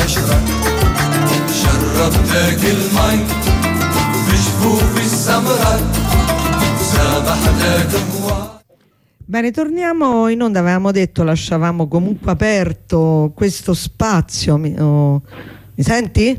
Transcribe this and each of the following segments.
العشرة شربتك المي بجفوف السمرة سامحتك هو. Bene, torniamo in onda. Avevamo detto, lasciavamo comunque aperto questo spazio. Mi senti?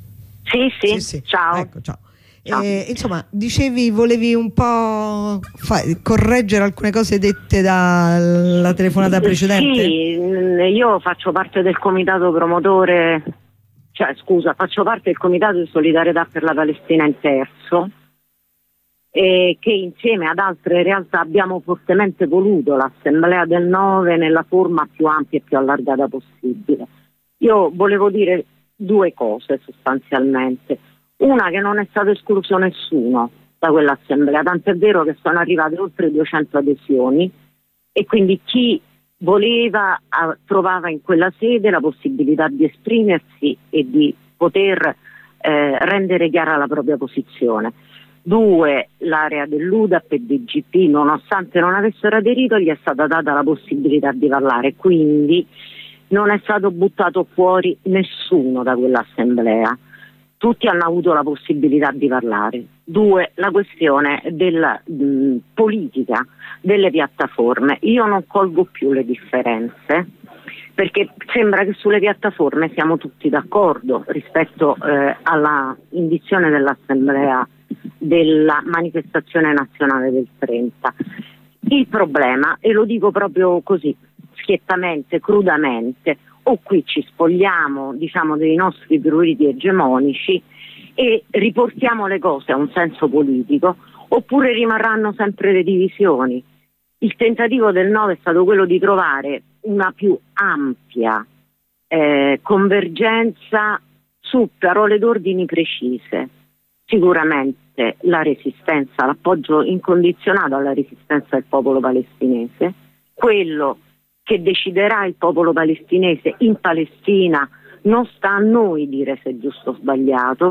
Sì. Ciao. Ecco, ciao. Insomma, dicevi, volevi un po' correggere alcune cose dette dalla telefonata precedente? Sì, io faccio parte del comitato promotore, faccio parte del comitato di solidarietà per la Palestina in terzo, che insieme ad altre realtà abbiamo fortemente voluto l'assemblea del 9 nella forma più ampia e più allargata possibile. Io volevo dire due cose sostanzialmente. Una, che non è stato escluso nessuno da quell'assemblea, tant'è vero che sono arrivate oltre 200 adesioni e quindi chi voleva trovava in quella sede la possibilità di esprimersi e di poter rendere chiara la propria posizione. Due, l'area dell'UDAP e DGP, nonostante non avessero aderito, gli è stata data la possibilità di parlare, quindi non è stato buttato fuori nessuno da quell'assemblea. Tutti hanno avuto la possibilità di parlare. Due, la questione della politica delle piattaforme. Io non colgo più le differenze, perché sembra che sulle piattaforme siamo tutti d'accordo rispetto alla indizione dell'assemblea della manifestazione nazionale del 30. Il problema, e lo dico proprio così, schiettamente, crudamente, o qui ci spogliamo, diciamo, dei nostri pruriti egemonici e riportiamo le cose a un senso politico, oppure rimarranno sempre le divisioni. Il tentativo del 9 è stato quello di trovare una più ampia convergenza su parole d'ordine precise. Sicuramente la resistenza, l'appoggio incondizionato alla resistenza del popolo palestinese, quello che deciderà il popolo palestinese in Palestina non sta a noi dire se è giusto o sbagliato,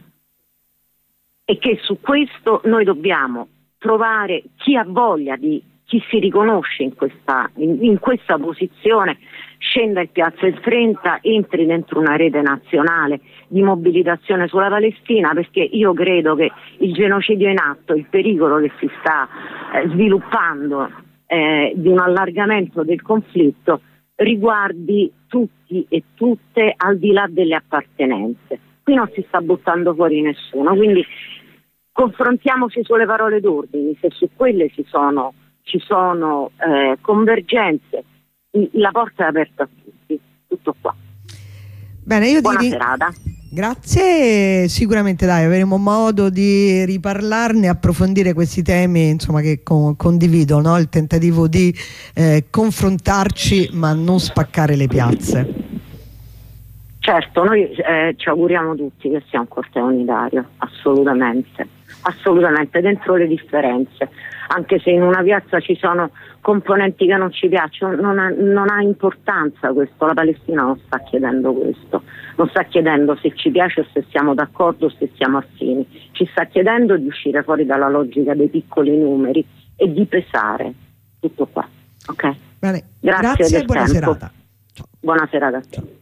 e che su questo noi dobbiamo trovare chi ha voglia chi si riconosce in questa posizione, scenda in piazza il 30, entri dentro una rete nazionale di mobilitazione sulla Palestina, perché io credo che il genocidio in atto, il pericolo che si sta sviluppando di un allargamento del conflitto riguardi tutti e tutte al di là delle appartenenze. Qui non si sta buttando fuori nessuno, quindi confrontiamoci sulle parole d'ordine, se su quelle ci sono convergenze, la porta è aperta a tutti. Tutto qua. Bene, io buona serata. Grazie, sicuramente avremo modo di riparlarne, approfondire questi temi, insomma, che condivido, no? Il tentativo di confrontarci ma non spaccare le piazze. Certo, noi ci auguriamo tutti che sia un corteo unitario, assolutamente, dentro le differenze, anche se in una piazza ci sono componenti che non ci piacciono, non ha importanza questo. La Palestina non sta chiedendo questo, non sta chiedendo se ci piace o se siamo d'accordo o se siamo affini, ci sta chiedendo di uscire fuori dalla logica dei piccoli numeri e di pesare. Tutto qua, ok? Bene. Grazie e buona tempo. serata. Buona serata a te.